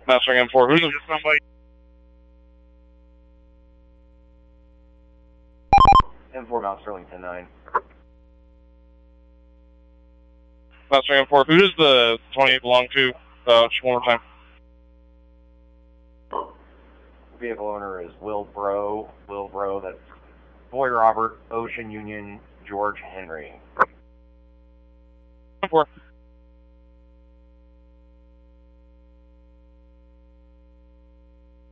Mastering M4, who's just somebody? M4 Mount Sterling 10-9. Mastering M4, who does the 28 belong to? Just one more time. Vehicle owner is Will Bro. That's Boy Robert, Ocean Union, George Henry. M4.